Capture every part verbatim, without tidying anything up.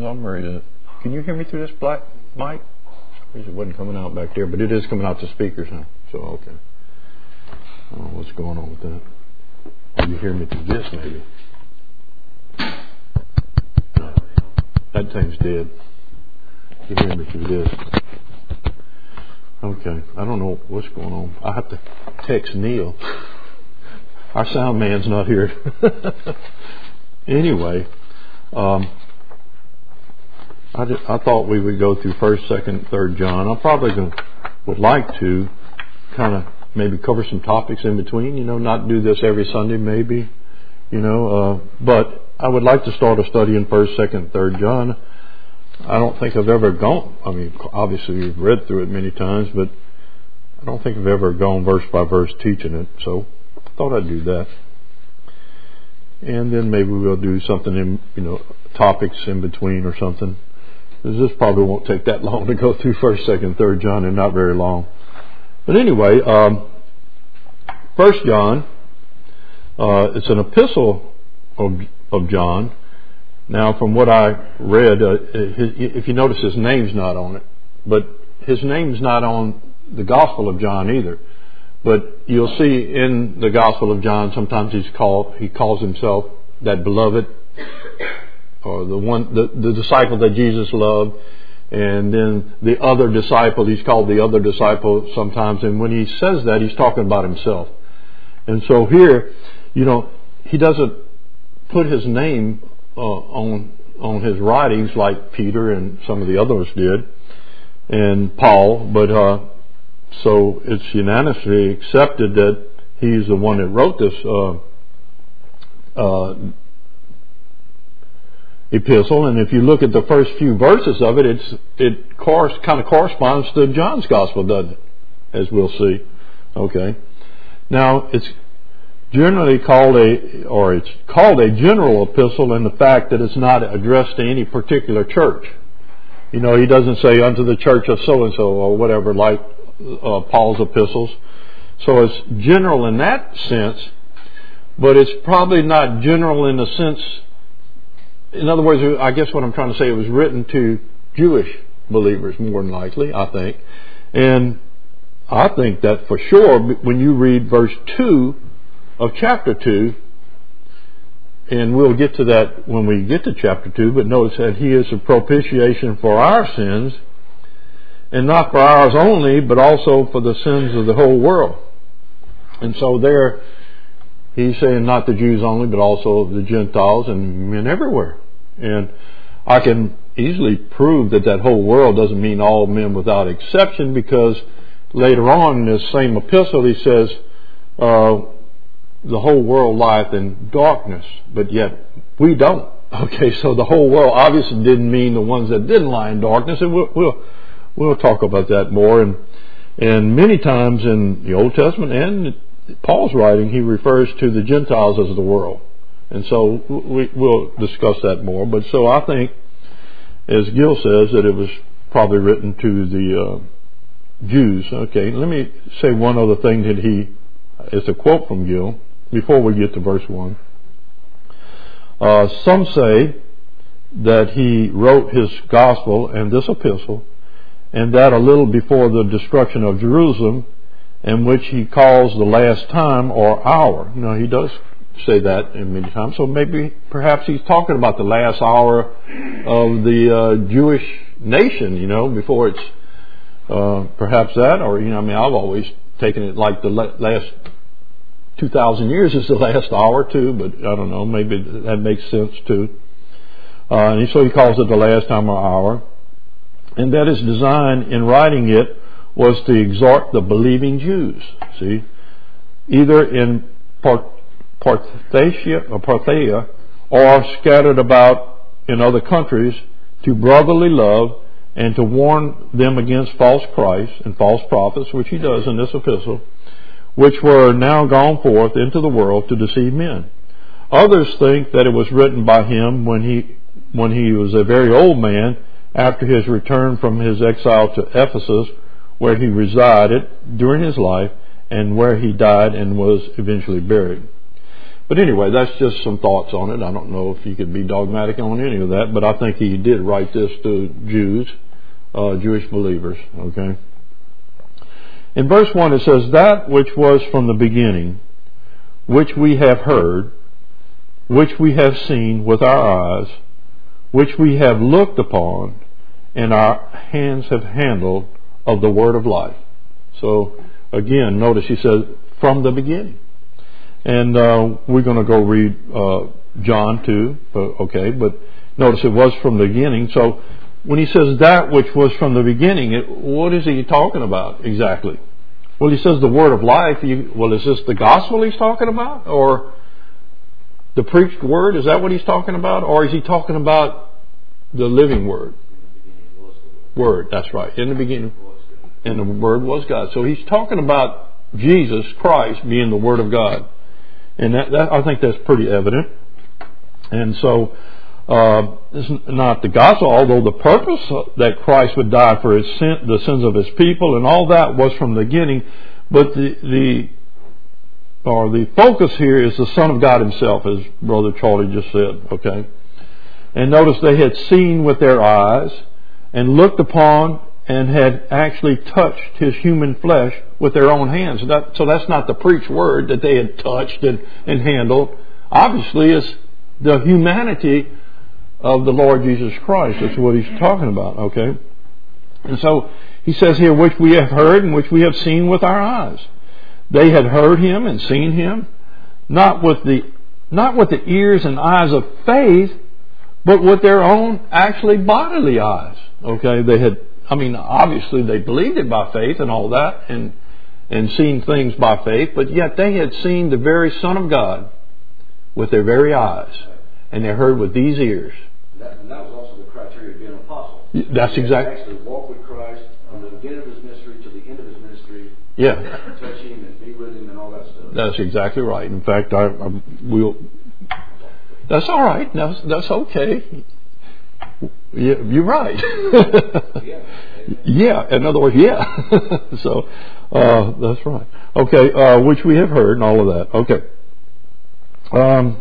something, or is it, can you hear me through this black mic? It wasn't coming out back there, but it is coming out the speakers now. So, okay. I don't know what's going on with that. Can you hear me through this, maybe? No, that thing's dead. You hear me through this. Okay. I don't know what's going on. I have to text Neil. Our sound man's not here. Anyway, um, I, just, I thought we would go through first, second, third John. I probably gonna, would like to kind of maybe cover some topics in between. You know, not do this every Sunday, maybe. You know, uh, but I would like to start a study in first, second, third John. I don't think I've ever gone. I mean, obviously you've read through it many times, but I don't think I've ever gone verse by verse teaching it. So I thought I'd do that. And then maybe we'll do something in, you know, topics in between or something. This probably won't take that long to go through first, second, third John, and not very long. But anyway, um, first John, uh, it's an epistle of, of John. Now, from what I read, uh, his, if you notice, his name's not on it, but his name's not on the Gospel of John either. But you'll see in the Gospel of John, sometimes he's called, he calls himself that beloved, or the one, the, the disciple that Jesus loved, and then the other disciple, he's called the other disciple sometimes. And when he says that, he's talking about himself. And so here, you know, he doesn't put his name uh, on on his writings like Peter and some of the others did, and Paul, but uh, so it's unanimously accepted that he's the one that wrote this uh, uh, epistle. And if you look at the first few verses of it, it's it cor- kind of corresponds to John's gospel, doesn't it? As we'll see. Okay. Now it's generally called a, or it's called a general epistle in the fact that it's not addressed to any particular church. You know, he doesn't say unto the church of so and so or whatever, like uh, Paul's epistles. So it's general in that sense, but it's probably not general in the sense. In other words, I guess what I'm trying to say, it was written to Jewish believers more than likely, I think. And I think that for sure, when you read verse two of chapter two, and we'll get to that when we get to chapter two, but notice that he is a propitiation for our sins, and not for ours only, but also for the sins of the whole world. And so there, he's saying not the Jews only, but also the Gentiles and men everywhere. And I can easily prove that that whole world doesn't mean all men without exception, because later on in this same epistle he says, uh, the whole world lieth in darkness, but yet we don't. Okay, so the whole world obviously didn't mean the ones that didn't lie in darkness, and we'll we'll, we'll talk about that more. And and many times in the Old Testament and Paul's writing, he refers to the Gentiles as the world, and so we, we'll discuss that more. But so I think, as Gil says, that it was probably written to the uh, Jews. Okay, let me say one other thing that he, it's a quote from Gil, before we get to verse one. Uh, some say that he wrote his gospel and this epistle, and that a little before the destruction of Jerusalem, in which he calls the last time or hour. Now, he does say that in many times, so maybe perhaps he's talking about the last hour of the uh, Jewish nation, you know, before it's uh, perhaps that, or, you know, I mean, I've always taken it like the last two thousand years is the last hour too, but I don't know, maybe that makes sense too. Uh, and so he calls it the last time or hour. And that his design in writing it was to exhort the believing Jews, see, either in Parthia or Parthia or scattered about in other countries, to brotherly love and to warn them against false Christs and false prophets, which he does in this epistle, which were now gone forth into the world to deceive men. Others think that it was written by him when he when he was a very old man, after his return from his exile to Ephesus, where he resided during his life and where he died and was eventually buried. But anyway, that's just some thoughts on it. I don't know if you could be dogmatic on any of that, but I think he did write this to Jews, uh, Jewish believers. Okay. In verse one it says, "That which was from the beginning, which we have heard, which we have seen with our eyes, which we have looked upon, and our hands have handled of the word of life." So again, notice he says, from the beginning. And uh, we're going to go read uh, John two, uh, okay, but notice it was from the beginning. So when he says that which was from the beginning, it, what is he talking about exactly? Well, he says the word of life. You, well, is this the gospel he's talking about? Or the preached word? Is that what he's talking about? Or is he talking about the living word? Word, that's right. In the beginning, and the word was God. So he's talking about Jesus Christ being the word of God. And that, that, I think that's pretty evident. And so, uh, it's not the gospel, although the purpose that Christ would die for his sin, the sins of his people, and all that was from the beginning. But the, the, or the focus here is the Son of God himself, as Brother Charlie just said, okay? And notice they had seen with their eyes and looked upon and had actually touched his human flesh with their own hands. That, so that's not the preached word that they had touched and, and handled. Obviously, it's the humanity of the Lord Jesus Christ. That's what he's talking about, okay? And so he says here, which we have heard and which we have seen with our eyes. They had heard him and seen him, not with the not with the ears and eyes of faith, but with their own actually bodily eyes. Okay, they had. I mean, obviously they believed it by faith and all that, and and seen things by faith, but yet they had seen the very Son of God with their very eyes, and they heard with these ears. That, and that was also the criteria of being an apostle. That's exactly. Actually walk with Christ from the beginning of his ministry to the end of his ministry. Yeah. Touch him and be with him and all that stuff. That's exactly right. In fact, I, I will. That's all right. That's that's okay. Yeah, you're right. yeah. Yeah. In other words, yeah. So uh, that's right. Okay, uh, which we have heard and all of that. Okay. Um.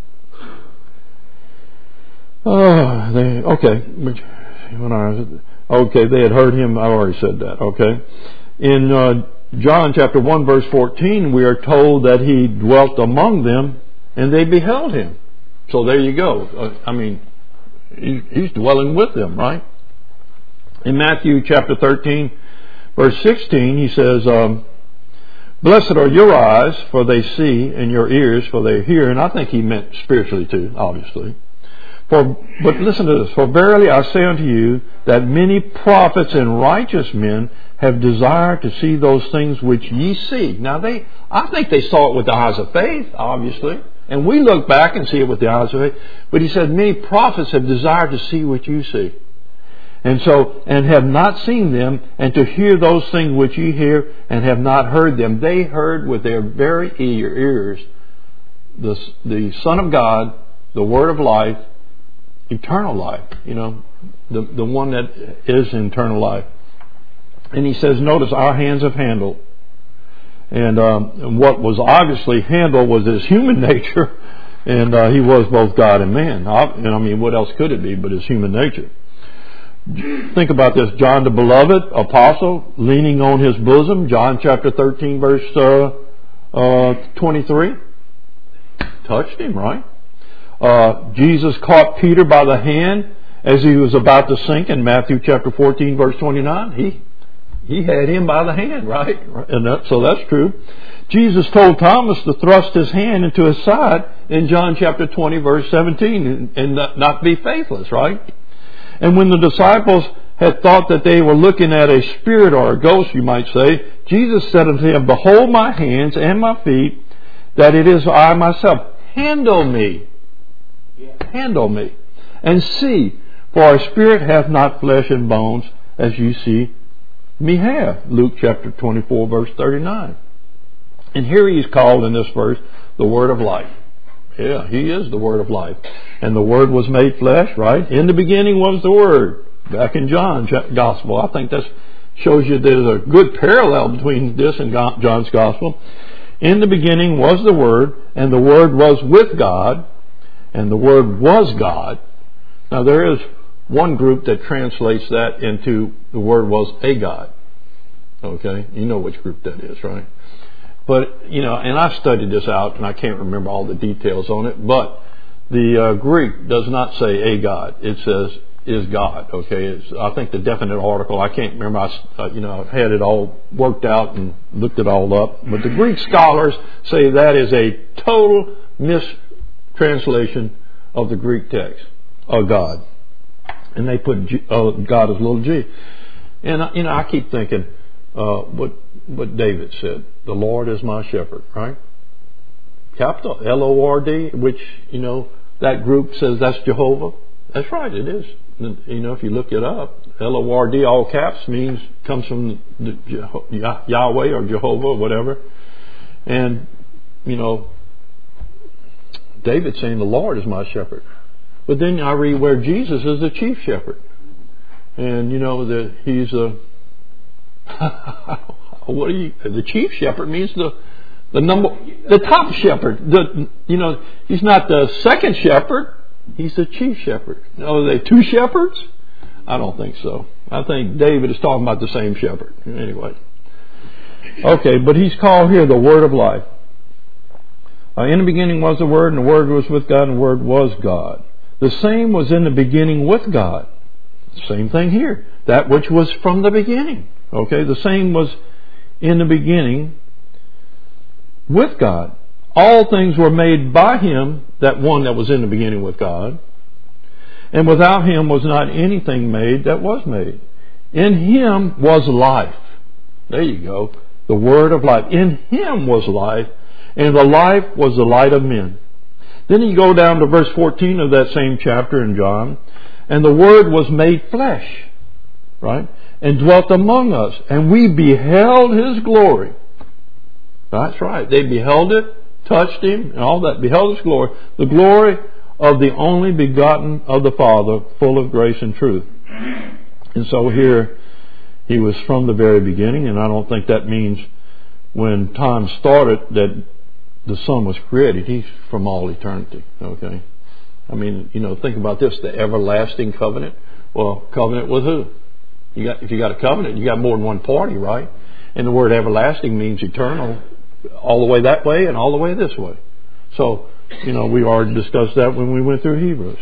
Oh, they okay. When I okay, they had heard him. I already said that. Okay. In uh, John chapter one verse fourteen, we are told that he dwelt among them, and they beheld him. So there you go. Uh, I mean. He's dwelling with them, right? In Matthew chapter thirteen, verse sixteen, he says, um, "Blessed are your eyes, for they see, and your ears, for they hear." And I think he meant spiritually too, obviously. For, but listen to this. "For verily I say unto you, that many prophets and righteous men have desired to see those things which ye see." Now they, I think they saw it with the eyes of faith, obviously. And we look back and see it with the eyes of faith. But he said, many prophets have desired to see what you see. And so, and have not seen them, and to hear those things which you hear, and have not heard them. They heard with their very ear, ears the, the Son of God, the Word of life, eternal life, you know, the, the one that is eternal life. And he says, notice, our hands have handled. And um, what was obviously handled was his human nature, and uh, he was both God and man. And I mean, what else could it be but his human nature? Think about this. John the beloved apostle, leaning on his bosom, John chapter thirteen, verse uh, uh, twenty-three. Touched him, right? Uh, Jesus caught Peter by the hand as he was about to sink in Matthew chapter fourteen, verse twenty-nine. He He had him by the hand, right? And that, so that's true. Jesus told Thomas to thrust his hand into his side in John chapter twenty, verse seventeen, and, and not, not be faithless, right? And when the disciples had thought that they were looking at a spirit or a ghost, you might say, Jesus said unto him, "Behold my hands and my feet, that it is I myself. Handle me. Handle me. And see, for our spirit hath not flesh and bones, as you see me have." Luke chapter twenty-four, verse thirty-nine. And here he is called in this verse the Word of life. Yeah, he is the Word of life. And the Word was made flesh, right? In the beginning was the Word. Back in John's Gospel. I think that shows you there's a good parallel between this and John's Gospel. In the beginning was the Word, and the Word was with God, and the Word was God. Now there is one group that translates that into the Word was a God. Okay? You know which group that is, right? But, you know, and I've studied this out, and I can't remember all the details on it, but the uh, Greek does not say a God. It says is God. Okay? It's, I think the definite article, I can't remember, I, uh, you know, I've had it all worked out and looked it all up. But the Greek scholars say that is a total mistranslation of the Greek text, of God. And they put G, uh, God as little g. And, you know, I keep thinking, uh, what, what David said, the Lord is my shepherd, right? Capital L O R D, which, you know, that group says that's Jehovah. That's right, it is. You know, if you look it up, L O R D, all caps, means, comes from the Yahweh or Jehovah or whatever. And, you know, David's saying the Lord is my shepherd. But then I read where Jesus is the chief shepherd. And, you know, the, he's a, what do you, the chief shepherd means the, the number, the top shepherd. The, you know, he's not the second shepherd. He's the chief shepherd. Now, are they two shepherds? I don't think so. I think David is talking about the same shepherd. Anyway. Okay, but he's called here the Word of life. Uh, in the beginning was the Word, and the Word was with God, and the Word was God. The same was in the beginning with God. Same thing here. That which was from the beginning. Okay, the same was in the beginning with God. All things were made by Him, that one that was in the beginning with God. And without Him was not anything made that was made. In Him was life. There you go. The Word of life. In Him was life, and the life was the light of men. Then you go down to verse fourteen of that same chapter in John. And the Word was made flesh, right? And dwelt among us. And we beheld His glory. That's right. They beheld it, touched Him, and all that. Beheld His glory. The glory of the only begotten of the Father, full of grace and truth. And so here, He was from the very beginning. And I don't think that means when time started that the Son was created. He's from all eternity. Okay? I mean, you know, think about this, the everlasting covenant. Well, covenant with who? You got, if you got a covenant, you got more than one party, right? And the word everlasting means eternal, all the way that way and all the way this way. So, you know, we already discussed that when we went through Hebrews.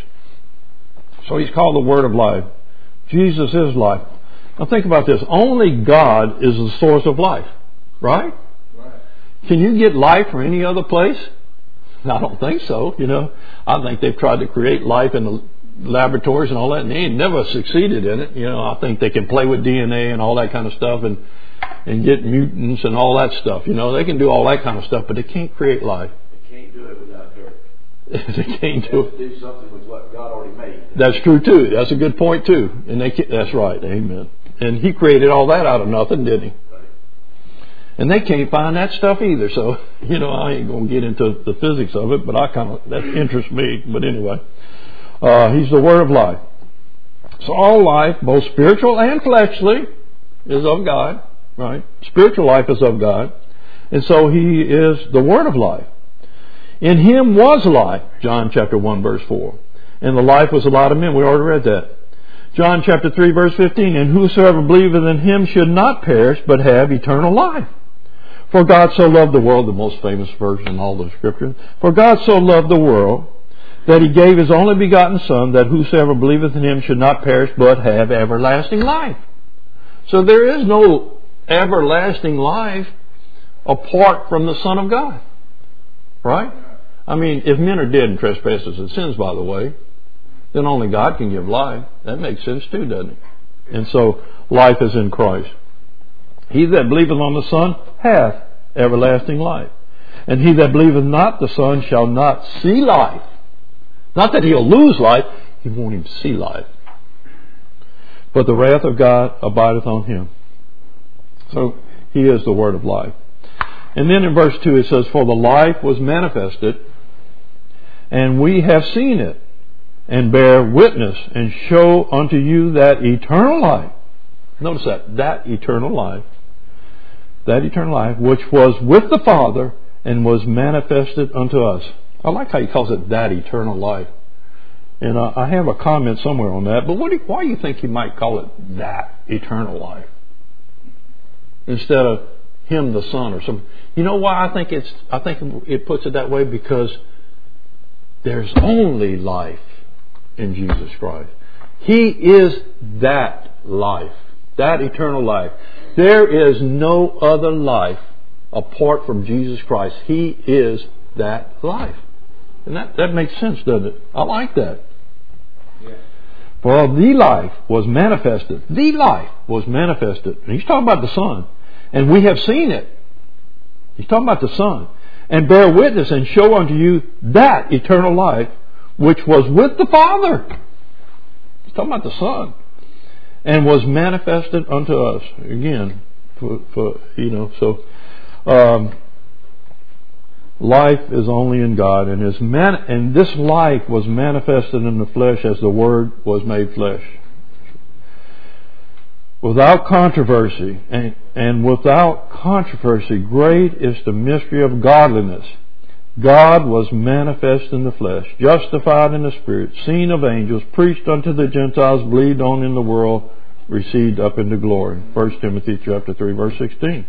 So He's called the Word of life. Jesus is life. Now think about this. Only God is the source of life, right? Right. Can you get life from any other place? I don't think so, you know. I think they've tried to create life in the laboratories and all that, and they ain't never succeeded in it. You know, I think they can play with D N A and all that kind of stuff and and get mutants and all that stuff. You know, they can do all that kind of stuff, but they can't create life. They can't do it without dirt. They can't do it. Do something with what God already made. That's true too. That's a good point too. And they can, that's right. Amen. And He created all that out of nothing, didn't He? And they can't find that stuff either. So, you know, I ain't going to get into the physics of it, but I kind of, that interests me. But anyway, uh, He's the Word of life. So all life, both spiritual and fleshly, is of God, right? Spiritual life is of God. And so He is the Word of life. In Him was life, John chapter one, verse four. And the life was a lot of men. We already read that. John chapter three, verse fifteen. And whosoever believeth in Him should not perish, but have eternal life. For God so loved the world, the most famous verse in all the Scriptures. For God so loved the world that He gave His only begotten Son, that whosoever believeth in Him should not perish, but have everlasting life. So there is no everlasting life apart from the Son of God. Right? I mean, if men are dead in trespasses and sins, by the way, then only God can give life. That makes sense too, doesn't it? And so life is in Christ. He that believeth on the Son hath everlasting life. And he that believeth not the Son shall not see life. Not that he'll lose life, he won't even see life. But the wrath of God abideth on him. So He is the Word of life. And then in verse two it says, for the life was manifested, and we have seen it, and bear witness, and show unto you that eternal life. Notice that, that eternal life, that eternal life, which was with the Father, and was manifested unto us. I like how he calls it that eternal life. And uh, I have a comment somewhere on that. But what do you, why do you think he might call it that eternal life instead of him the Son or something? You know why I think it's? I think it puts it that way because there's only life in Jesus Christ. He is that life, that eternal life. There is no other life apart from Jesus Christ. He is that life. And that, that makes sense, doesn't it? I like that. Yeah. For the life was manifested. The life was manifested. And he's talking about the Son. And we have seen it. He's talking about the Son. And bear witness and show unto you that eternal life which was with the Father. He's talking about the Son. And was manifested unto us. Again, for, for you know, so um, life is only in God, and is man, and this life was manifested in the flesh as the Word was made flesh. Without controversy, and, and without controversy, great is the mystery of godliness. God was manifest in the flesh, justified in the Spirit, seen of angels, preached unto the Gentiles, believed on in the world, received up into glory. First Timothy chapter three, verse sixteen.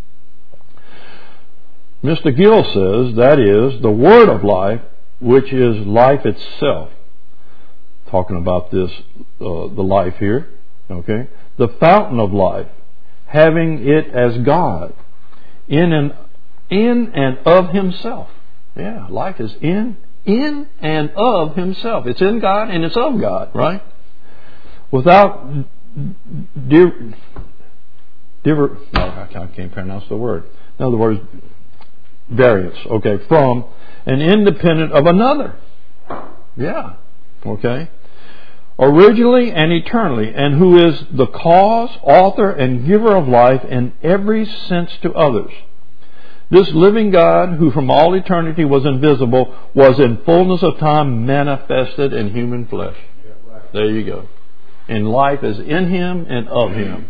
Mister Gill says, that is, the Word of life, which is life itself. Talking about this, uh, the life here, okay? The fountain of life, having it as God, in and in and of Himself. Yeah, life is in, in and of Himself. It's in God and it's of God, right? Without, div, div, no, I can't pronounce the word. In other words, variance, okay, from and independent of another. Yeah, okay. Originally and eternally, and who is the cause, author, and giver of life in every sense to others. This living God, who from all eternity was invisible, was in fullness of time manifested in human flesh. There you go. And life is in Him and of Him.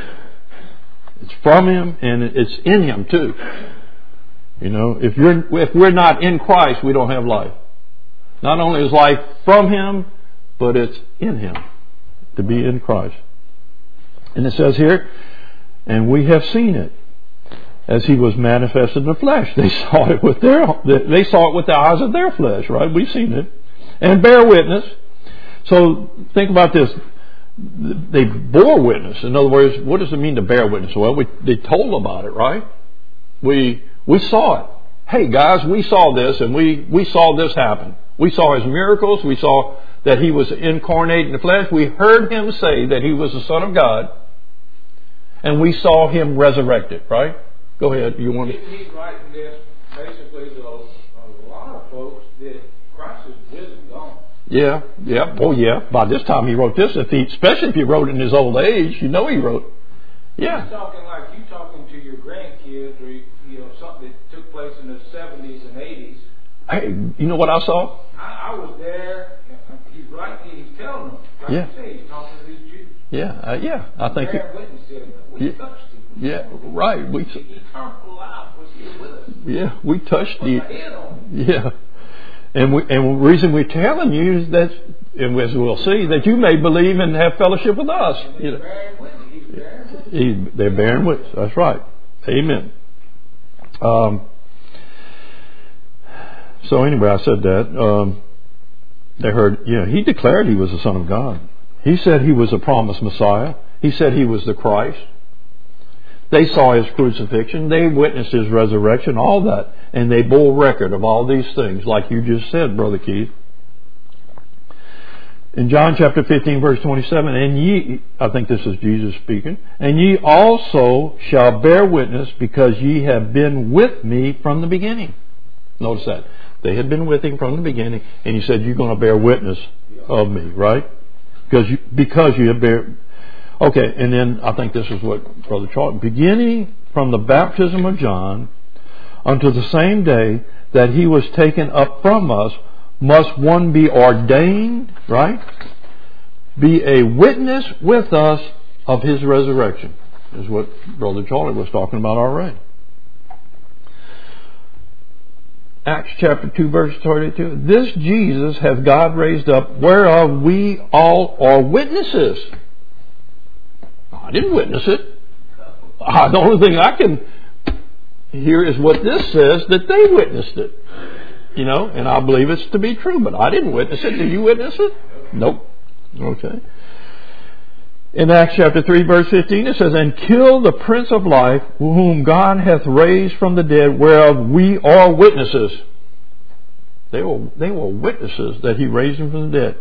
It's from Him and it's in Him too. You know, if you're if we're not in Christ, we don't have life. Not only is life from Him, but it's in Him to be in Christ. And it says here, and we have seen it as He was manifested in the flesh. They saw it with their they saw it with the eyes of their flesh, right? We've seen it, and bear witness. So think about this. They bore witness. In other words, what does it mean to bear witness? Well, we, they told about it, right? We we saw it. Hey guys, we saw this, and we we saw this happen. We saw His miracles. We saw that He was incarnate in the flesh. We heard Him say that He was the Son of God. And we saw Him resurrected, right? Go ahead. You want to... He's writing this basically to a lot of folks that Christ is risen gone. Yeah, yeah. Oh, yeah. By this time He wrote this, if he, especially if He wrote it in His old age, you know He wrote. Yeah. He's talking like you talking to your grandkids or, you know, something that took place in the seventies and eighties. Hey, you know what I saw? I, I was there. He's right. He's telling them. Like yeah. you say, he's talking to these Jews. Yeah, uh, yeah. I think. Bear witness said, we yeah, touched Him. Yeah, right. We. The eternal life was here with us. Yeah, we touched Put the. my head on. Yeah, and we and the reason we're telling you is that, and as we'll see, that you may believe and have fellowship with us. And you know. bearing witness. He's bearing witness. He, they're bearing witness. That's right. Amen. Um. So anyway, I said that. Um, they heard, yeah, He declared He was the Son of God. He said He was a promised Messiah. He said He was the Christ. They saw His crucifixion. They witnessed His resurrection, all that. And they bore record of all these things, like you just said, Brother Keith. In John chapter fifteen, verse twenty-seven, and ye, I think this is Jesus speaking, and ye also shall bear witness, because ye have been with me from the beginning. Notice that. They had been with Him from the beginning, and He said, you're going to bear witness of me, right? Because you, because you have bear... Okay, and then I think this is what Brother Charlton... Beginning from the baptism of John unto the same day that He was taken up from us, must one be ordained, right? Be a witness with us of His resurrection. Is what Brother Charlie was talking about already. Acts chapter two, verse thirty-two. This Jesus hath God raised up, whereof we all are witnesses. I didn't witness it. Uh, the only thing I can hear is what this says, that they witnessed it. You know, and I believe it's to be true, but I didn't witness it. Did you witness it? Nope. Okay. In Acts chapter three, verse fifteen, it says, And kill the Prince of Life, whom God hath raised from the dead, whereof we are witnesses. They were, they were witnesses that He raised Him from the dead.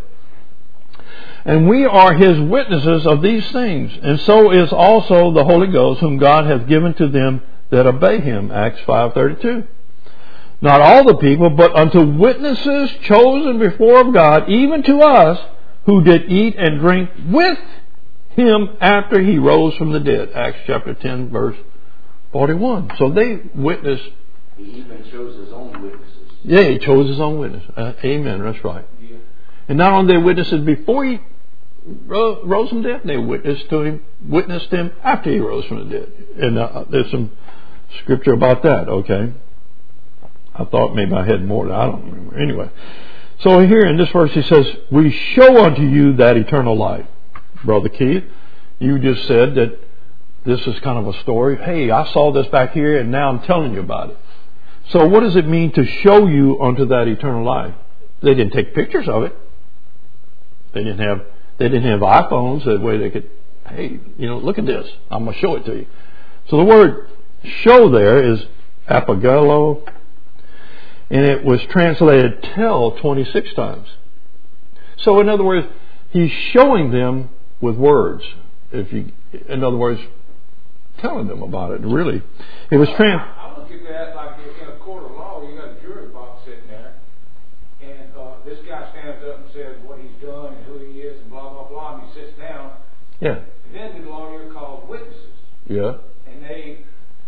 And we are His witnesses of these things. And so is also the Holy Ghost, whom God hath given to them that obey Him. Acts five thirty-two. Not all the people, but unto witnesses chosen before of God, even to us, who did eat and drink with Him after He rose from the dead. Acts chapter ten, verse forty-one. So they witnessed. He even chose His own witnesses. Yeah, He chose His own witness. Uh, amen. That's right. Yeah. And not only they witnesses before He ro- rose from the dead, they witnessed to Him, witnessed Him after He rose from the dead. And uh, there's some scripture about that. Okay. I thought maybe I had more. I don't remember. Anyway. So here in this verse He says, We show unto you that eternal life. Brother Keith, you just said that this is kind of a story. Hey, I saw this back here and now I'm telling you about it. So what does it mean to show you unto that eternal life? They didn't take pictures of it. They didn't have they didn't have iPhones that way they could, hey, you know, look at this. I'm going to show it to you. So the word show there is apagelo, and it was translated tell twenty-six times. So in other words, He's showing them with words. If you, in other words, telling them about it. Really, it was trans. I look at that like in a court of law. You got a jury box sitting there, and uh, this guy stands up and says what he's done and who he is and blah blah blah, and he sits down. Yeah. And then the lawyer calls witnesses. Yeah. And they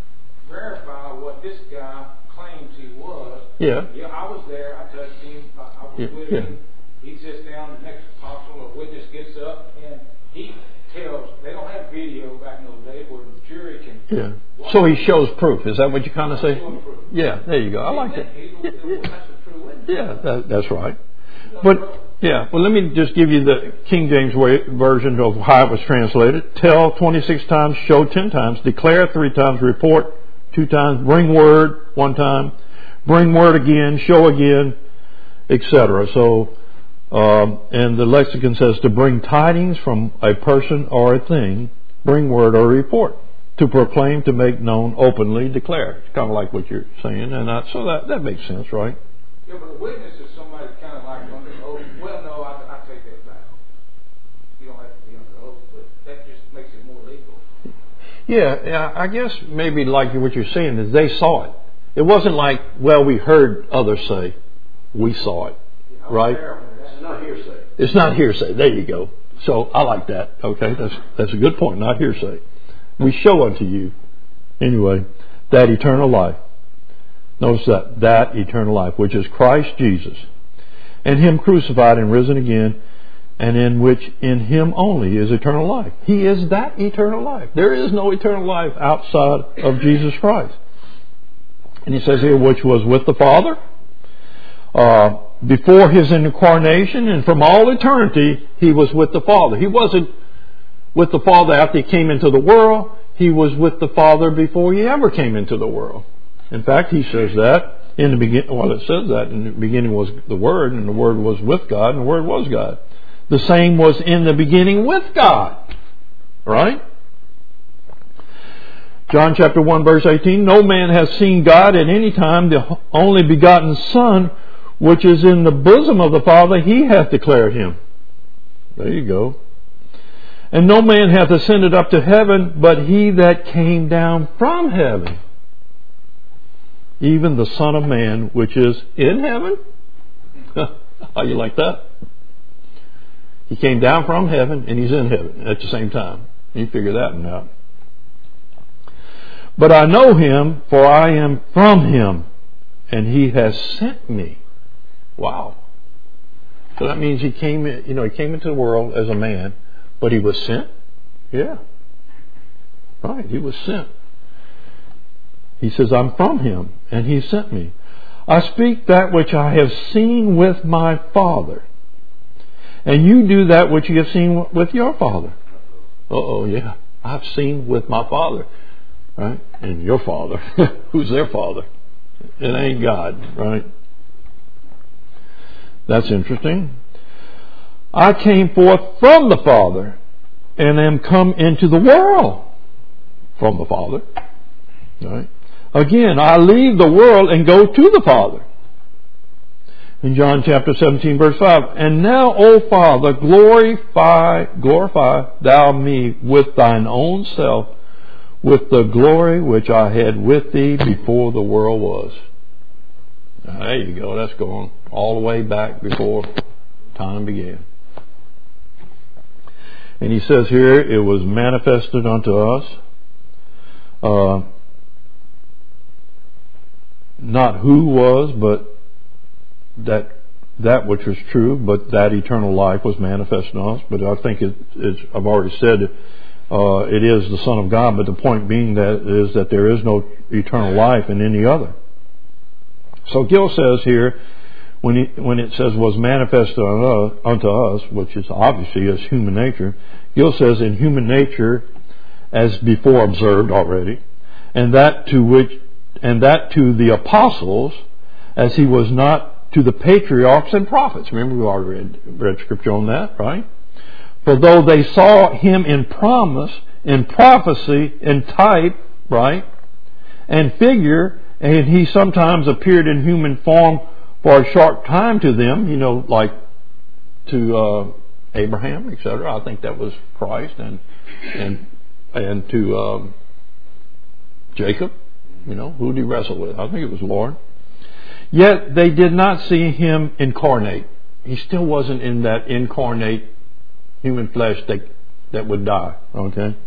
verify what this guy claims he was. Yeah. Yeah, I was there. I touched him. I, I was Yeah. with Yeah. him. He sits down. The next apostle or witness gets up and he tells. They don't have video back in those days where the jury can. Yeah. So he shows proof. Is that what you kind of say? Proof. Yeah. There you go. I like that. He's, he's, he's, that's a true witness. Yeah. That, that's right. But yeah. Well, let me just give you the King James way, version of how it was translated. Tell twenty-six times. Show ten times. Declare three times. Report two times. Bring word one time. Bring word again. Show again, et cetera. So. Um, and the lexicon says to bring tidings from a person or a thing, bring word or report, to proclaim, to make known, openly declare. It's kind of like what you're saying, and I, so that that makes sense, right? Yeah, but a witness is somebody kind of like under oath. Well, no, I, I take that back. You don't have to be under oath, but that just makes it more legal. Yeah, yeah. I guess maybe like what you're saying is they saw it. It wasn't like, well, we heard others say, we saw it, yeah, right? It's not hearsay. It's not hearsay. There you go. So I like that. Okay, that's that's a good point. Not hearsay. We show unto you, anyway, that eternal life. Notice that that eternal life, which is Christ Jesus, and Him crucified and risen again, and in which in Him only is eternal life. He is that eternal life. There is no eternal life outside of Jesus Christ. And He says here, which was with the Father. Uh, before His incarnation and from all eternity, He was with the Father. He wasn't with the Father after He came into the world. He was with the Father before He ever came into the world. In fact, He says that in the beginning. Well, it says that in the beginning was the Word, and the Word was with God, and the Word was God. The same was in the beginning with God. Right? John chapter one, verse eighteen. No man has seen God at any time. The only begotten Son, which is in the bosom of the Father, He hath declared Him. There you go. And no man hath ascended up to heaven, but He that came down from heaven, even the Son of Man, which is in heaven. How you like that? He came down from heaven and He's in heaven at the same time. You figure that one out. But I know Him, for I am from Him, and He has sent me. Wow. So that means He came, you know, He came into the world as a man, but He was sent? Yeah. Right, He was sent. He says, I'm from Him, and He sent me. I speak that which I have seen with my Father. And you do that which you have seen with your father. Uh-oh, yeah. I've seen with my Father. Right? And your Father. Who's their Father? It ain't God, right? That's interesting. I came forth from the Father and am come into the world from the Father. Right? Again, I leave the world and go to the Father. In John chapter seventeen, verse five, and now, O Father, glorify, glorify thou me with thine own self, with the glory which I had with thee before the world was. Now, there you go. That's going all the way back before time began. And he says here, it was manifested unto us, uh, not who was, but that that which was true, but that eternal life was manifested in us. But I think it is, I've already said, uh, it is the Son of God. But the point being that is that there is no eternal life in any other. So Gill says here, when he, when it says was manifested unto us, which is obviously as human nature, Gill says in human nature, as before observed already, and that to which and that to the apostles, as he was not to the patriarchs and prophets. Remember, we already read, read scripture on that, right? For though they saw him in promise, in prophecy, in type, right, and figure, and he sometimes appeared in human form for a short time to them, you know, like to uh, Abraham, et cetera. I think that was Christ, and and and to um, Jacob, you know, who did he wrestle with? I think it was the Lord. Yet they did not see him incarnate. He still wasn't in that incarnate human flesh that, that would die. Okay?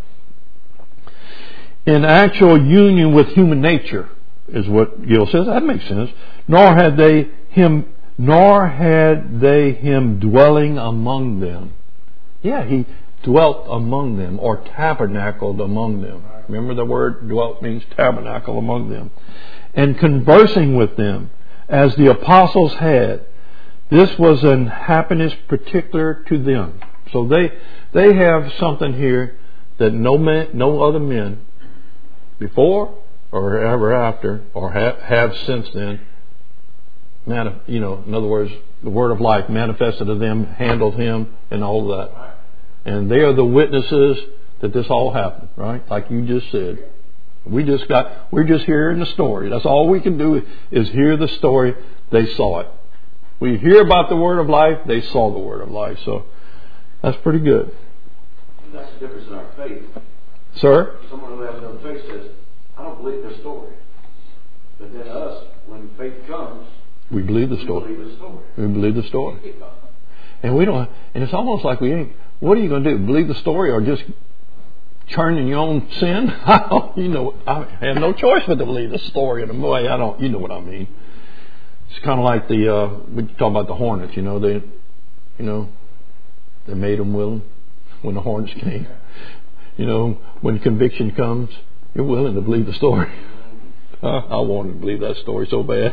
In actual union with human nature is what Gill says. That makes sense. Nor had they him nor had they him dwelling among them. Yeah, he dwelt among them, or tabernacled among them. Remember, the word dwelt means tabernacle among them. And conversing with them, as the apostles had. This was an happiness particular to them. So they they have something here that no man, no other men before or ever after, or have, have since then, manif- you know, in other words, the word of life manifested to them, handled him, and all of that. And they are the witnesses that this all happened, right? Like you just said. We just got, we're just hearing the story. That's all we can do is hear the story. They saw it. We hear about the word of life. They saw the word of life. So that's pretty good. That's the difference in our faith. Sir? Someone who has no faith says, I don't believe their story. But then us, when faith comes, we believe the story. We believe the story. We believe the story. And we don't, and it's almost like we ain't, what are you going to do? Believe the story or just churn in your own sin? You know, I have no choice but to believe the story in a way. I don't, you know what I mean. It's kind of like the, uh, we talk about the hornets, you know, they, you know, they made them willing when the hornets came. You know, when conviction comes, you're willing to believe the story. Uh, I wanted to believe that story so bad.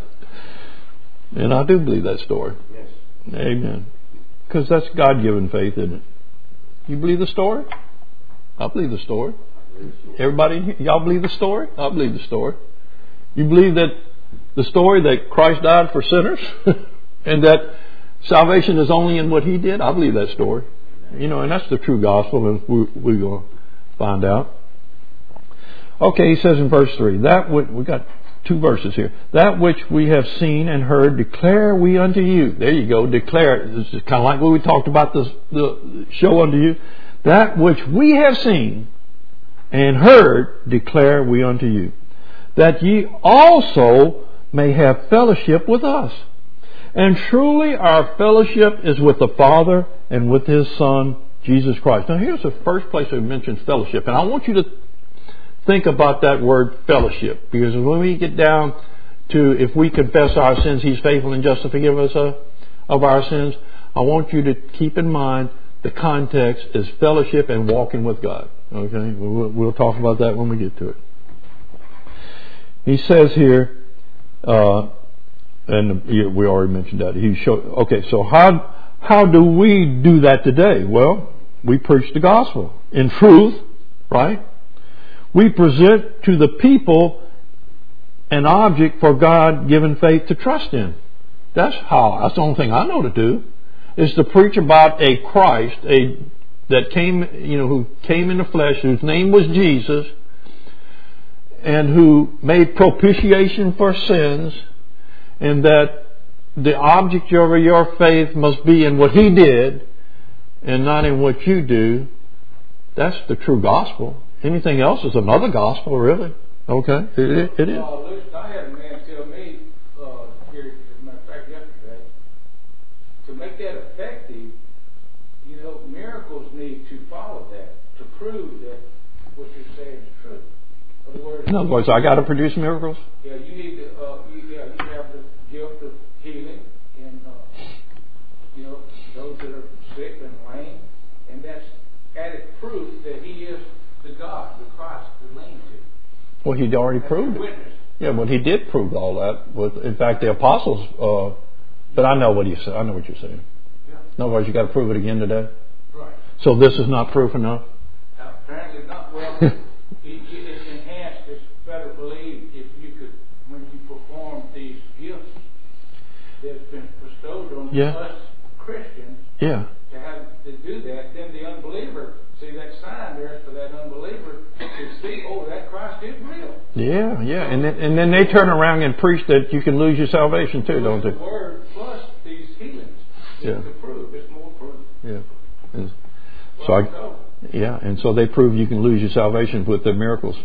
And I do believe that story. Yes. Amen. Because that's God-given faith, isn't it? You believe the story? I believe the story. Everybody, y'all believe the story? I believe the story. You believe that the story that Christ died for sinners and that salvation is only in what He did? I believe that story. You know, and that's the true gospel, and we, we're going to find out. Okay, he says in verse three, that which, we got two verses here. That which we have seen and heard, declare we unto you. There you go, declare. This is kind of like what we talked about this, the show unto you. That which we have seen and heard, declare we unto you, that ye also may have fellowship with us. And truly our fellowship is with the Father and with His Son, Jesus Christ. Now here's the first place I mentioned fellowship. And I want you to think about that word fellowship. Because when we get down to if we confess our sins, He's faithful and just to forgive us of, of our sins. I want you to keep in mind the context is fellowship and walking with God. Okay, we'll, we'll talk about that when we get to it. He says here, uh, And yeah, we already mentioned that. He showed. Okay, so how how do we do that today? Well, we preach the gospel in truth, right? We present to the people an object for God-given faith to trust in. That's how. That's the only thing I know to do, is to preach about a Christ, a that came, you know, who came in the flesh, whose name was Jesus, and who made propitiation for sins, and that the object of your faith must be in what He did and not in what you do. That's the true gospel. Anything else is another gospel, really. Okay, it, it, it is. Uh, listen, I had a man tell me uh, here, as a matter of fact, yesterday, to make that effective, you know, miracles need to follow that to prove that what you're saying is true. In other words, In other words, I got to produce miracles. Yeah, you need to. Uh, you, yeah, you have the gift of healing, and uh, you know those that are sick and lame, and that's added proof that He is the God, the Christ, the lame to. Well, He'd already That's proved it. Witness. Yeah, but He did prove all that. With, in fact, the apostles. Uh, but I know what He said. I know what you're saying. Yeah. In other words, you got to prove it again today. Right. So this is not proof enough. Uh, apparently not. Well, it, it's enhanced. It's better believed if you could, when you perform these gifts that's been bestowed on Yeah. us Christians. Yeah. To have to do that, then the unbeliever, see that sign there for that unbeliever to see, oh, that Christ is real. Yeah, yeah, and then, and then they turn around and preach that you can lose your salvation too, don't The they? word plus these healings. Yeah. To prove, it's more proof. Yeah. And so I, yeah, and so they prove you can lose your salvation with their miracles.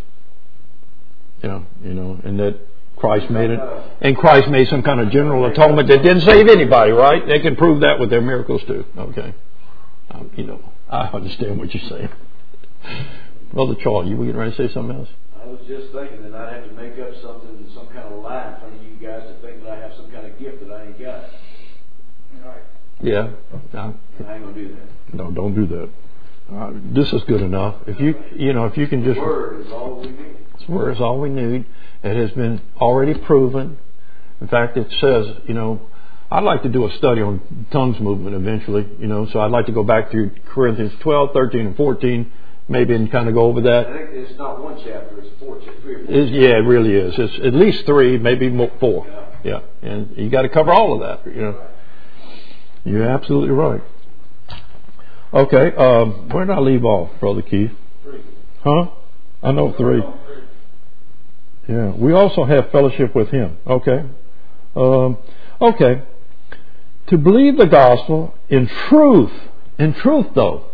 Yeah, you know, and that Christ made it, and Christ made some kind of general atonement that didn't save anybody, right? They can prove that with their miracles too. Okay, um, you know, I understand what you're saying, Brother Charles. You were getting ready to say something else? I was just thinking that I'd have to make up something, some kind of lie in front of you guys to think that I have some kind of gift that I ain't got. Right. Yeah. No, I ain't gonna do that. no, don't do that. Uh, this is good enough. If you, you know, if you can just. The word is all we need. This word is all we need. It has been already proven. In fact, it says, you know, I'd like to do a study on tongues movement eventually, you know, so I'd like to go back to Corinthians twelve, thirteen, and fourteen, maybe, and kind of go over that. I think it's not one chapter, it's four, three or four. It's, yeah, it really is. It's at least three, maybe more, four. Yeah, and you got to cover all of that, you know. You're absolutely right. Okay, um, where did I leave off, Brother Keith? Three. Huh? I know three. Yeah, we also have fellowship with Him. Okay. Um, okay. To believe the gospel in truth, in truth though,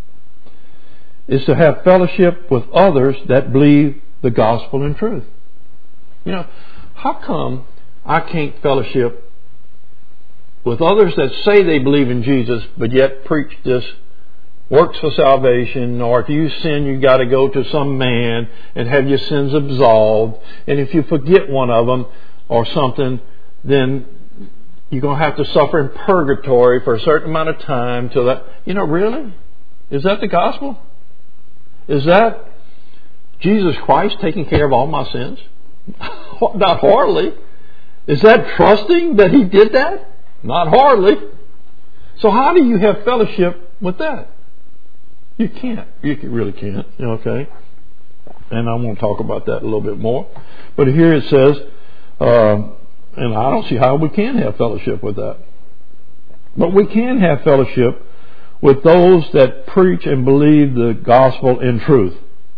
is to have fellowship with others that believe the gospel in truth. You know, how come I can't fellowship with others that say they believe in Jesus, but yet preach this works for salvation, or if you sin, you got to go to some man and have your sins absolved. And if you forget one of them or something, then you're going to have to suffer in purgatory for a certain amount of time till that. You know, really? Is that the gospel? Is that Jesus Christ taking care of all my sins? Not hardly. Is that trusting that He did that? Not hardly. So how do you have fellowship with that? You can't. You really can't. Okay. And I want to talk about that a little bit more. But here it says, um, and I don't see how we can have fellowship with that. But we can have fellowship with those that preach and believe the gospel in truth.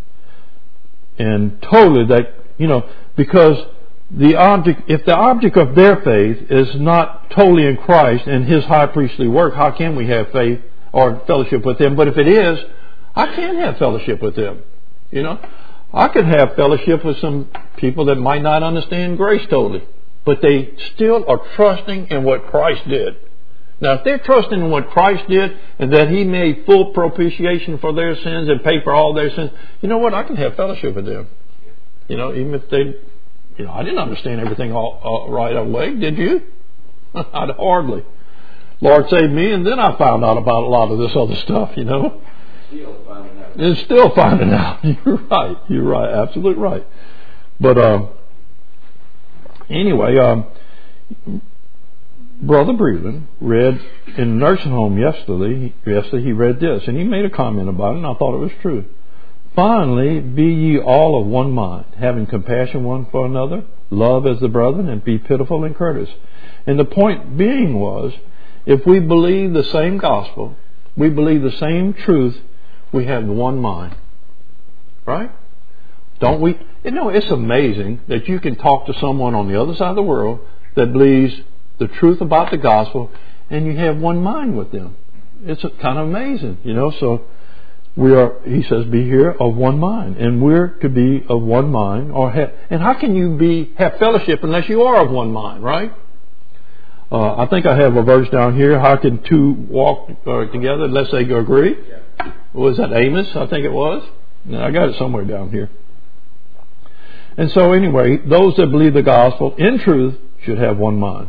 And totally that, you know, because the object, if the object of their faith is not totally in Christ and His high priestly work, how can we have faith or fellowship with them? But if it is, I can have fellowship with them. You know, I could have fellowship with some people that might not understand grace totally, but they still are trusting in what Christ did. Now, if they're trusting in what Christ did and that He made full propitiation for their sins and paid for all their sins, you know what? I can have fellowship with them. You know, even if they, you know, I didn't understand everything all, all right away. Did you? I'd hardly. Lord saved me, and then I found out about a lot of this other stuff, you know. Still finding out. And still finding out. You're right. You're right. Absolutely right. But um, anyway, um, Brother Breland read in the nursing home yesterday, yesterday he read this, and he made a comment about it, and I thought it was true. Finally, be ye all of one mind, having compassion one for another, love as the brethren, and be pitiful and courteous. And the point being was, if we believe the same gospel, we believe the same truth, we have one mind. Right? Don't we? You know, it's amazing that you can talk to someone on the other side of the world that believes the truth about the gospel, and you have one mind with them. It's kind of amazing, you know. So we are. He says, "Be here of one mind," and we're to be of one mind. Or have, and how can you be have fellowship unless you are of one mind, right? Uh, I think I have a verse down here. How can two walk uh, together unless they agree? Yeah. Was that Amos? I think it was. No, I got it somewhere down here. And so, anyway, those that believe the gospel in truth should have one mind.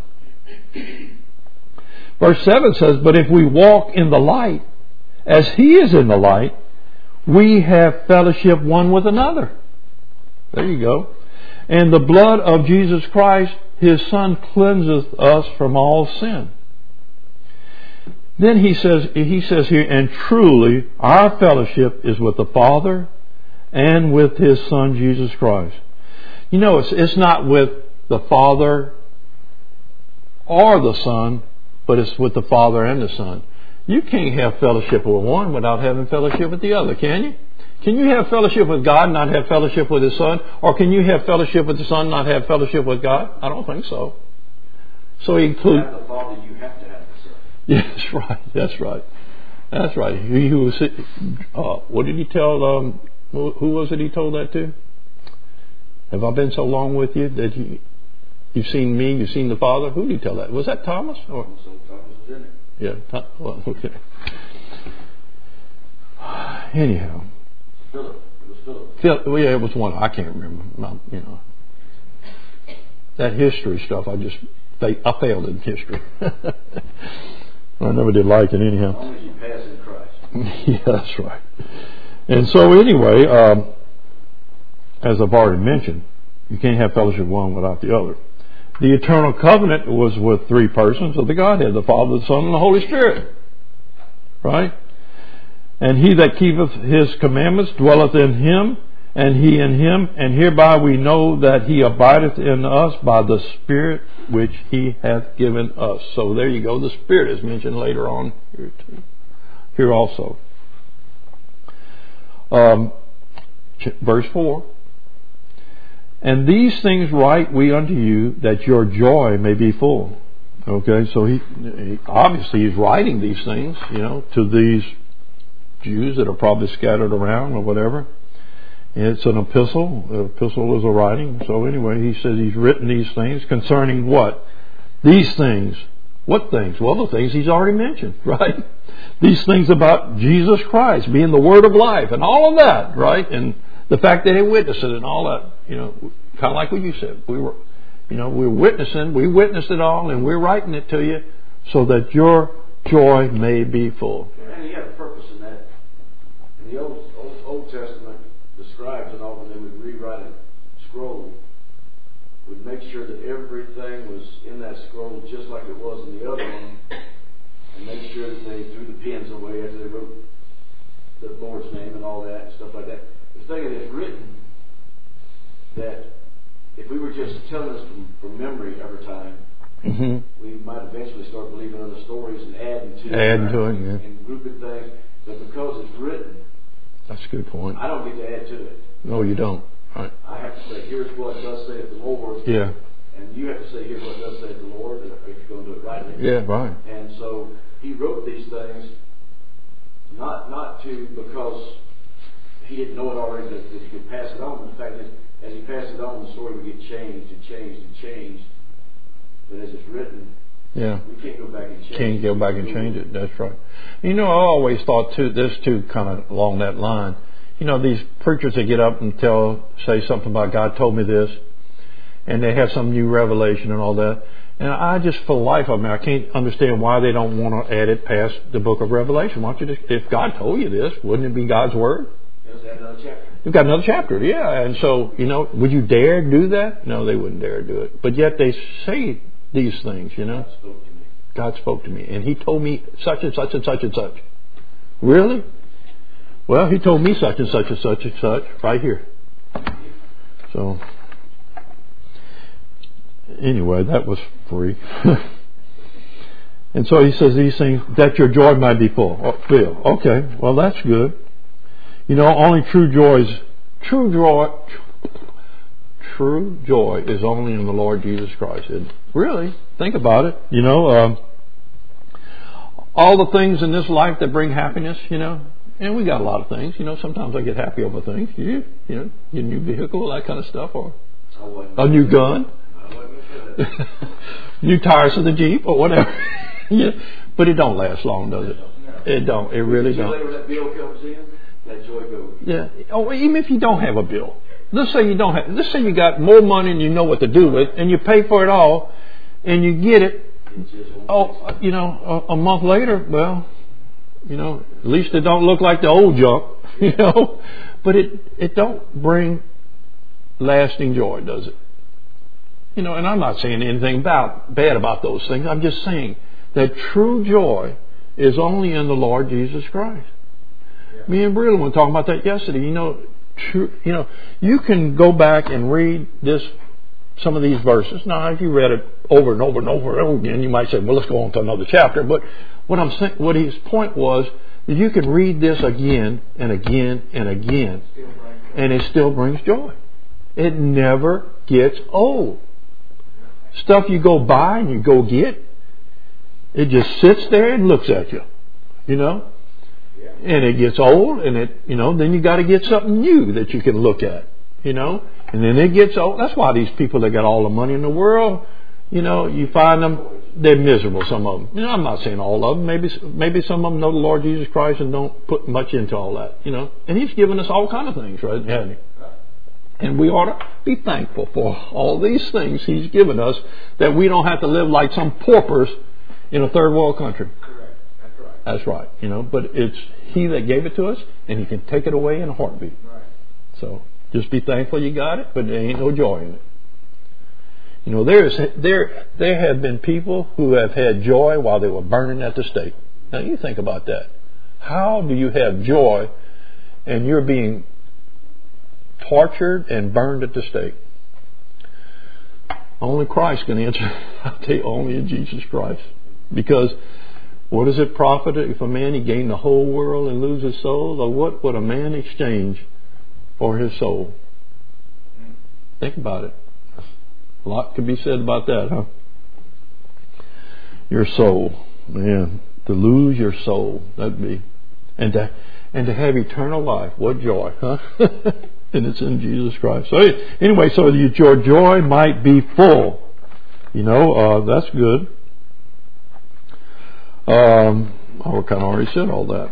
Verse seven says, "But if we walk in the light, as He is in the light, we have fellowship one with another." There you go. "And the blood of Jesus Christ, His Son, cleanseth us from all sin." Then he says, he says here, "And truly our fellowship is with the Father and with His Son, Jesus Christ." You know, it's, it's not with the Father or the Son, but it's with the Father and the Son. You can't have fellowship with one without having fellowship with the other, can you? Can you have fellowship with God and not have fellowship with His Son? Or can you have fellowship with the Son and not have fellowship with God? I don't think so. So he includes... You have the Father, you have to have the Son. Yes, right. That's right. That's right. He who was, uh, what did he tell, um, who was it he told that to? "Have I been so long with you that you, you've seen me, you've seen the Father?" Who did he tell that? Was that Thomas? Or? So Thomas was in it. Yeah. Tom, well, okay. Anyhow. Philip. It was Philip. Philip. Well, yeah, it was one. I can't remember. You know. That history stuff, I just, I failed in history. I never did like it anyhow. As long as you pass in Christ. Yeah, that's right. And so anyway, um, as I've already mentioned, you can't have fellowship one without the other. The eternal covenant was with three persons of the Godhead, the Father, the Son, and the Holy Spirit. Right? "And he that keepeth His commandments dwelleth in Him, and He in him. And hereby we know that He abideth in us by the Spirit which He hath given us." So there you go. The Spirit is mentioned later on here too. Here also. Um, verse four. "And these things write we unto you, that your joy may be full." Okay, so he, he obviously he's writing these things, you know, to these Jews that are probably scattered around or whatever. It's an epistle. The epistle is a writing. So anyway, he says he's written these things concerning what? These things. What things? Well, the things he's already mentioned, right? These things about Jesus Christ being the Word of life and all of that, right? And the fact that he witnessed it and all that, you know, kind of like what you said. We were, you know, we were witnessing, we witnessed it all, and we're writing it to you so that your joy may be full. And he had a purpose in that. In the Old, Old, Old Testament, the scribes and all, when they would rewrite a scroll, would make sure that everything was in that scroll just like it was in the other one, and make sure that they threw the pens away after they wrote the Lord's name and all that and stuff like that. The thing that is written, that if we were just telling us from, from memory every time, mm-hmm. we might eventually start believing other stories and adding to adding it, to it, yeah. and grouping things. But because it's written, that's a good point. I don't get to add to it. No, you don't. Right. I have to say, here's what thus saith the Lord. Yeah. And you have to say, here's what thus saith the Lord, if you're going to do it rightly. Yeah, right. And so he wrote these things not not to because he didn't know it already, that, that he could pass it on. The fact is, as he passed it on, the story would get changed and changed and changed. But as it's written, yeah, we can't go back and change it. Can't go back and change it. That's right. You know, I always thought too, this too, kind of along that line. You know, these preachers that get up and tell, say something about God told me this, and they have some new revelation and all that. And I just, for the life of me, I can't understand why they don't want to add it past the book of Revelation. Why don't you just, if God told you this, wouldn't it be God's word? Let's add another chapter. You've got another chapter, yeah. And so, you know, would you dare do that? No, they wouldn't dare do it. But yet they say these things, you know. God spoke to me. God spoke to me. And He told me such and such and such and such. Really? Well, He told me such and such and such and such right here. So, anyway, that was free. And so He says these things, that your joy might be full. Oh, fill. Okay, well, that's good. You know, only true joy is, true joy, true joy is only in the Lord Jesus Christ. And really, think about it. You know, um, all the things in this life that bring happiness, you know, and we got a lot of things. You know, sometimes I get happy over things. You, you know, your new vehicle, that kind of stuff, or a new gun, new tires of the Jeep, or whatever. Yeah, but it don't last long, does it? It don't. It really don't. Later that bill comes in, that joy goes. Yeah. Oh, even if you don't have a bill, let's say you don't have. Let's say you got more money and you know what to do with, and you pay for it all, and you get it. Oh, you know, a, a month later, well, you know, at least it don't look like the old junk, you know. But it it don't bring lasting joy, does it? You know, and I'm not saying anything about bad about those things. I'm just saying that true joy is only in the Lord Jesus Christ. Yeah. Me and Brilla were talking about that yesterday. You know, true. You know, you can go back and read this, some of these verses. Now, if you read it over and over and over and over again, you might say, "Well, let's go on to another chapter." But what I'm saying, what his point was, that you can read this again and again and again, and it still brings joy. It never gets old. Stuff you go buy and you go get, it just sits there and looks at you, you know, yeah. And it gets old, and it, you know, then you got to get something new that you can look at, you know, and then it gets old. That's why these people that got all the money in the world, you know, you find them, they're miserable. Some of them, you know, I'm not saying all of them. Maybe, maybe some of them know the Lord Jesus Christ and don't put much into all that, you know. And He's given us all kind of things, right? Hasn't He? And we ought to be thankful for all these things He's given us, that we don't have to live like some paupers in a third world country. Correct. That's right. That's right. You know, but it's He that gave it to us, and He can take it away in a heartbeat. Right. So just be thankful you got it, but there ain't no joy in it. You know, there's there there have been people who have had joy while they were burning at the stake. Now you think about that. How do you have joy and you're being tortured and burned at the stake? Only Christ can answer. I'll tell you, only in Jesus Christ. Because what does it profit if a man he gain the whole world and lose his soul? Or what would a man exchange for his soul? Think about it. A lot could be said about that, huh? Your soul, man, to lose your soul, that'd be, and to and to have eternal life. What joy, huh? And it's in Jesus Christ. So anyway, so that your joy might be full. You know, uh, that's good. Um, I kind of already said all that.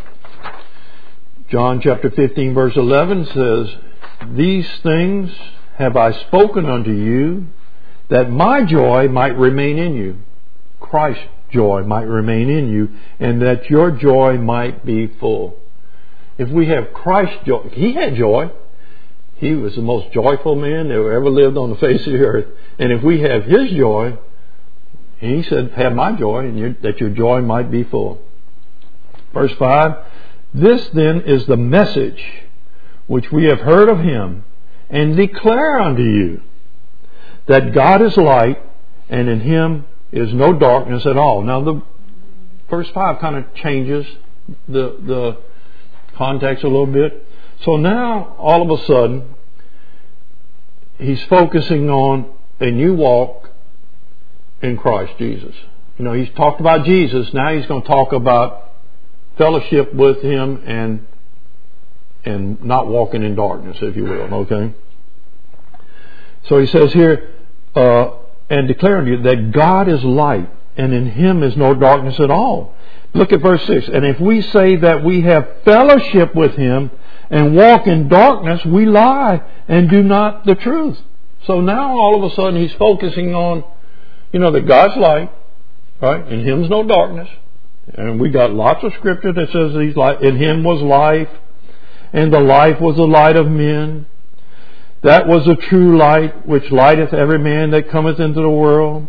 John chapter fifteen verse eleven says, "These things have I spoken unto you, that my joy might remain in you." Christ's joy might remain in you, and that your joy might be full. If we have Christ's joy, He had joy. He was the most joyful man that ever lived on the face of the earth. And if we have His joy, He said, "Have my joy, and your, that your joy might be full." Verse five, "This then is the message which we have heard of Him, and declare unto you, that God is light, and in Him is no darkness at all." Now the verse five kind of changes the the context a little bit. So now all of a sudden he's focusing on a new walk in Christ Jesus. You know, he's talked about Jesus. Now he's going to talk about fellowship with Him and and not walking in darkness, if you will. Okay. So he says here, uh, and declare unto you that God is light, and in Him is no darkness at all. Look at verse six. "And if we say that we have fellowship with Him and walk in darkness, we lie and do not the truth." So now all of a sudden he's focusing on, you know, that God's light, right? In Him's no darkness. And we got lots of scripture that says He's light. In Him was life, and the life was the light of men. That was the true light, which lighteth every man that cometh into the world.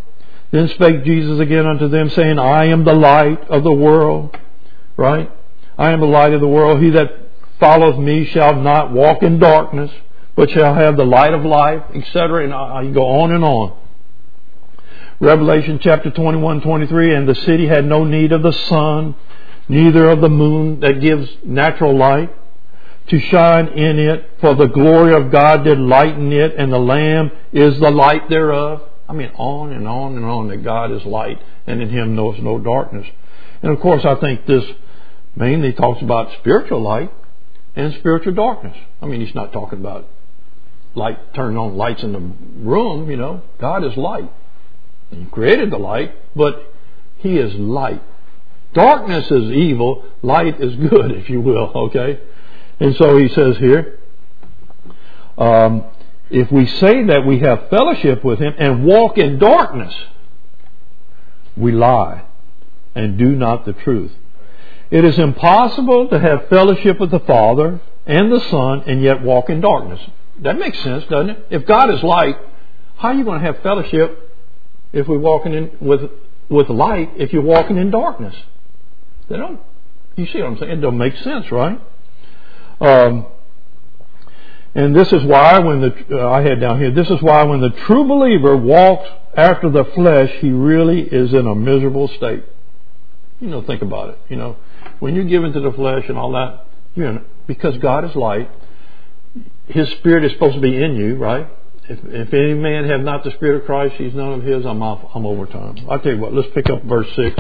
Then spake Jesus again unto them, saying, I am the light of the world. Right? I am the light of the world. He that followeth me shall not walk in darkness, but shall have the light of life, et cetera. And I, I go on and on. Revelation chapter twenty-one, twenty-three, and the city had no need of the sun, neither of the moon that gives natural light, to shine in it, for the glory of God did lighten it, and the Lamb is the light thereof. I mean, on and on and on, that God is light, and in Him knows no darkness. And of course, I think this mainly talks about spiritual light and spiritual darkness. I mean, He's not talking about light, turning on lights in the room, you know. God is light. He created the light, but He is light. Darkness is evil, light is good, if you will, okay? And so He says here, um, if we say that we have fellowship with Him and walk in darkness, we lie and do not the truth. It is impossible to have fellowship with the Father and the Son and yet walk in darkness. That makes sense, doesn't it? If God is light, how are you going to have fellowship if we're walking in with with light if you're walking in darkness? They don't. You see what I'm saying? It don't make sense, right? Um, and this is why when the uh, I had down here. This is why when the true believer walks after the flesh, he really is in a miserable state. You know, think about it. You know, when you give into the flesh and all that, you know, because God is light, His Spirit is supposed to be in you, right? If, if any man have not the Spirit of Christ, he's none of His. I'm off. I'm over time. I'll tell you what. Let's pick up verse six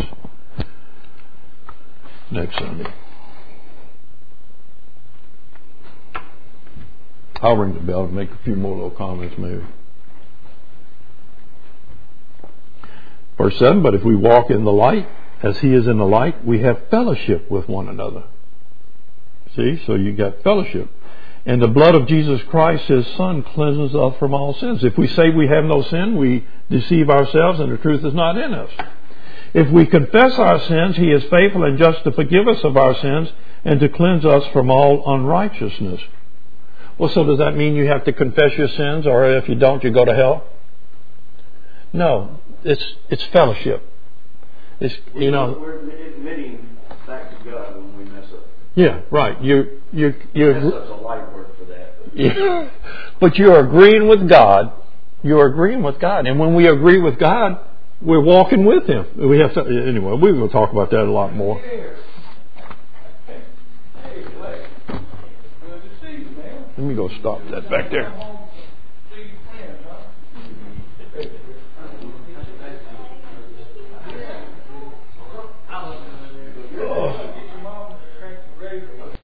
next Sunday. I'll ring the bell and make a few more little comments, maybe. Verse seven. But if we walk in the light, as He is in the light, we have fellowship with one another. See, so you got fellowship. And the blood of Jesus Christ, His Son, cleanses us from all sins. If we say we have no sin, we deceive ourselves and the truth is not in us. If we confess our sins, He is faithful and just to forgive us of our sins and to cleanse us from all unrighteousness. Well, so does that mean you have to confess your sins, or if you don't, you go to hell? No, it's it's fellowship. It's, you know, we're admitting back to God when we mess up. Yeah, right. You you you. That's such a light word for that. But. Yeah. But you're agreeing with God. You're agreeing with God, and when we agree with God, we're walking with Him. We have to anyway. We're going to talk about that a lot more. Let me go stop that back there.